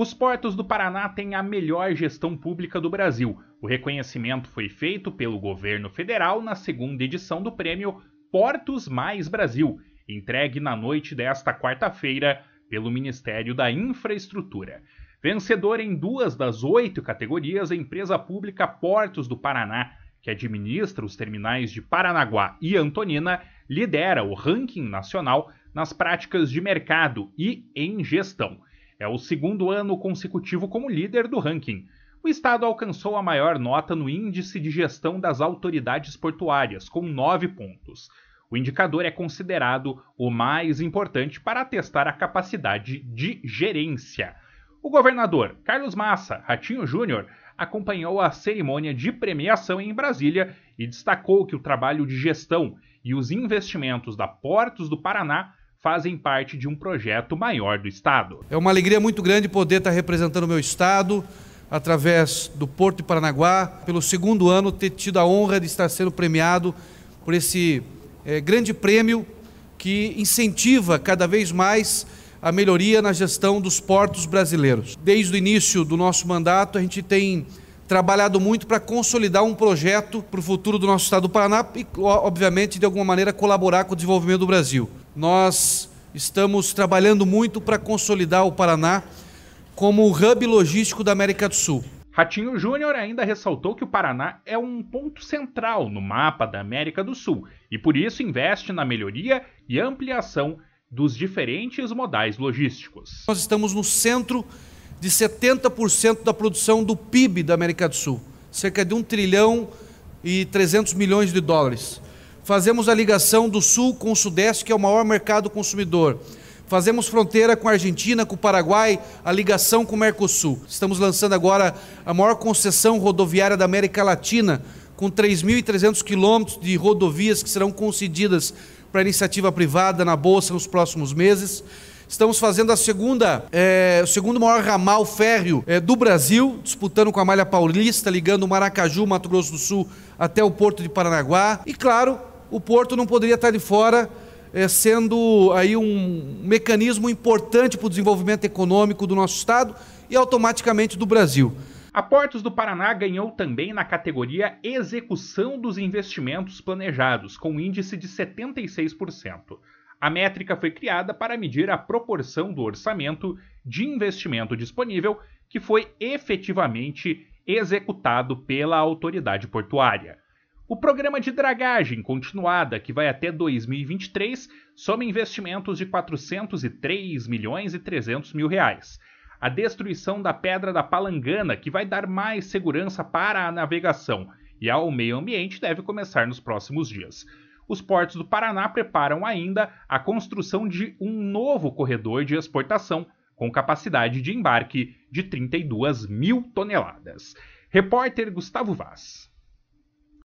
Os portos do Paraná têm a melhor gestão pública do Brasil. O reconhecimento foi feito pelo governo federal na segunda edição do prêmio Portos Mais Brasil, entregue na noite desta quarta-feira pelo Ministério da Infraestrutura. Vencedora em 2 das 8 categorias, a empresa pública Portos do Paraná, que administra os terminais de Paranaguá e Antonina, lidera o ranking nacional nas práticas de mercado e em gestão. É o segundo ano consecutivo como líder do ranking. O estado alcançou a maior nota no Índice de Gestão das Autoridades Portuárias, com 9 pontos. O indicador é considerado o mais importante para atestar a capacidade de gerência. O governador Carlos Massa Ratinho Júnior acompanhou a cerimônia de premiação em Brasília e destacou que o trabalho de gestão e os investimentos da Portos do Paraná fazem parte de um projeto maior do estado. É uma alegria muito grande poder estar representando o meu estado, através do Porto de Paranaguá, pelo segundo ano ter tido a honra de estar sendo premiado por esse grande prêmio que incentiva cada vez mais a melhoria na gestão dos portos brasileiros. Desde o início do nosso mandato, a gente tem trabalhado muito para consolidar um projeto para o futuro do nosso estado do Paraná e, obviamente, de alguma maneira colaborar com o desenvolvimento do Brasil. Nós estamos trabalhando muito para consolidar o Paraná como o hub logístico da América do Sul. Ratinho Júnior ainda ressaltou que o Paraná é um ponto central no mapa da América do Sul e, por isso, investe na melhoria e ampliação dos diferentes modais logísticos. Nós estamos no centro de 70% da produção do PIB da América do Sul, cerca de 1 trilhão e 300 milhões de dólares. Fazemos a ligação do Sul com o Sudeste, que é o maior mercado consumidor. Fazemos fronteira com a Argentina, com o Paraguai, a ligação com o Mercosul. Estamos lançando agora a maior concessão rodoviária da América Latina, com 3.300 quilômetros de rodovias que serão concedidas para iniciativa privada na Bolsa nos próximos meses. Estamos fazendo o segundo maior ramal férreo do Brasil, disputando com a Malha Paulista, ligando o Maracaju, Mato Grosso do Sul, até o Porto de Paranaguá. E, claro, o Porto não poderia estar de fora, sendo aí um mecanismo importante para o desenvolvimento econômico do nosso estado e automaticamente do Brasil. A Portos do Paraná ganhou também na categoria Execução dos Investimentos Planejados, com índice de 76%. A métrica foi criada para medir a proporção do orçamento de investimento disponível que foi efetivamente executado pela autoridade portuária. O programa de dragagem continuada, que vai até 2023, soma investimentos de R$ 403 milhões e 300 mil reais. A destruição da Pedra da Palangana, que vai dar mais segurança para a navegação e ao meio ambiente, deve começar nos próximos dias. Os portos do Paraná preparam ainda a construção de um novo corredor de exportação com capacidade de embarque de 32 mil toneladas. Repórter Gustavo Vaz.